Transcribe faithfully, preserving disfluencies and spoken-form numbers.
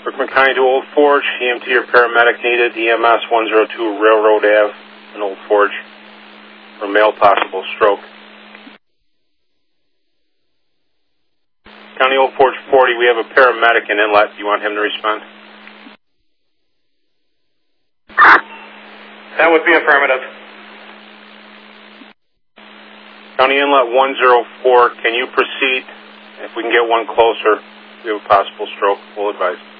Brickman County to Old Forge, E M T or paramedic needed, E M S one oh two Railroad Avenue in Old Forge for male possible stroke. County Old Forge forty, we have a paramedic in inlet. Do you want him to respond? That would be affirmative. County Inlet one oh four, can you proceed? If we can get one closer, we have a possible stroke. We'll advise.